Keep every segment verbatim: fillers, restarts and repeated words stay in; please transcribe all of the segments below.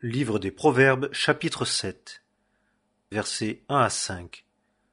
Livre des Proverbes, chapitre sept, versets un à cinq.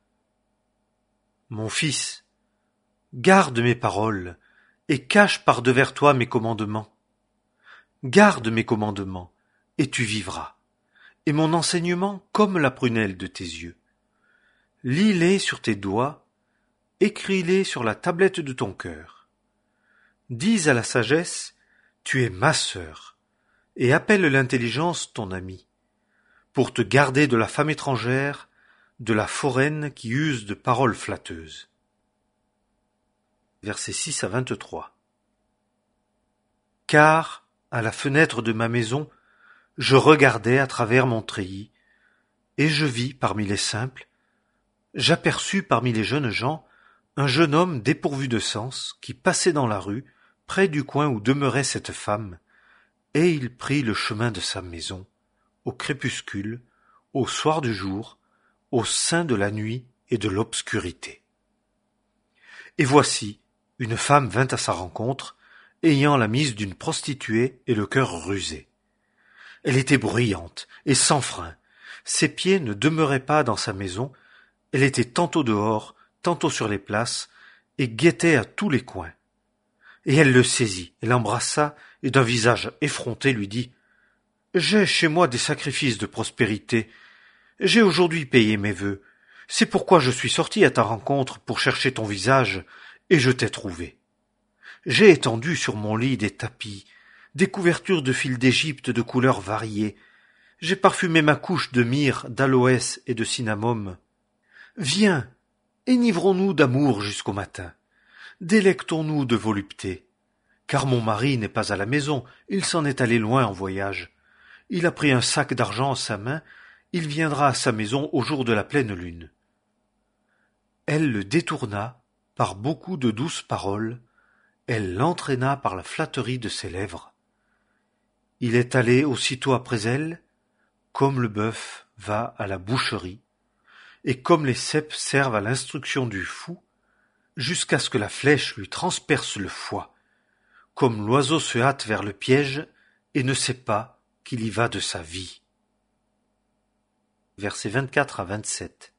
Mon fils, garde mes paroles, et cache par devers toi mes commandements. Garde mes commandements, et tu vivras, et mon enseignement comme la prunelle de tes yeux. Lis-les sur tes doigts, écris-les sur la tablette de ton cœur. Dis à la sagesse, tu es ma sœur, et appelle l'intelligence ton ami, pour te garder de la femme étrangère, de la foraine qui use de paroles flatteuses. Versets six à vingt-trois. Car, à la fenêtre de ma maison, je regardais à travers mon treillis, et je vis parmi les simples, j'aperçus parmi les jeunes gens un jeune homme dépourvu de sens qui passait dans la rue, près du coin où demeurait cette femme, et il prit le chemin de sa maison, au crépuscule, au soir du jour, au sein de la nuit et de l'obscurité. Et voici, une femme vint à sa rencontre, ayant la mise d'une prostituée et le cœur rusé. Elle était bruyante et sans frein, ses pieds ne demeuraient pas dans sa maison, elle était tantôt dehors, tantôt sur les places, et guettait à tous les coins. Et elle le saisit, et l'embrassa, et d'un visage effronté lui dit « J'ai chez moi des sacrifices de prospérité. J'ai aujourd'hui payé mes vœux. C'est pourquoi je suis sorti à ta rencontre pour chercher ton visage, et je t'ai trouvé. J'ai étendu sur mon lit des tapis, des couvertures de fil d'Égypte de couleurs variées. J'ai parfumé ma couche de myrrhe, d'aloès et de cinnamome. Viens, enivrons-nous d'amour jusqu'au matin. Délectons-nous de volupté. Car mon mari n'est pas à la maison, il s'en est allé loin en voyage. Il a pris un sac d'argent en sa main, il viendra à sa maison au jour de la pleine lune. » Elle le détourna par beaucoup de douces paroles, elle l'entraîna par la flatterie de ses lèvres. Il est allé aussitôt après elle, comme le bœuf va à la boucherie, et comme les cèpes servent à l'instruction du fou, jusqu'à ce que la flèche lui transperce le foie, comme l'oiseau se hâte vers le piège et ne sait pas qu'il y va de sa vie. Versets vingt-quatre à vingt-sept.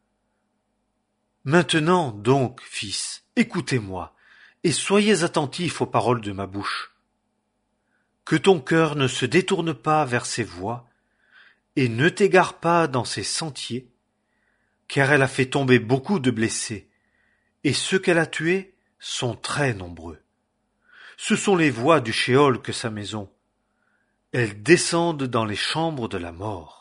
Maintenant donc, fils, écoutez-moi, et soyez attentifs aux paroles de ma bouche. Que ton cœur ne se détourne pas vers ses voies, et ne t'égare pas dans ses sentiers, car elle a fait tomber beaucoup de blessés, et ceux qu'elle a tués sont très nombreux. Ce sont les voies du Sheol que sa maison. Elles descendent dans les chambres de la mort.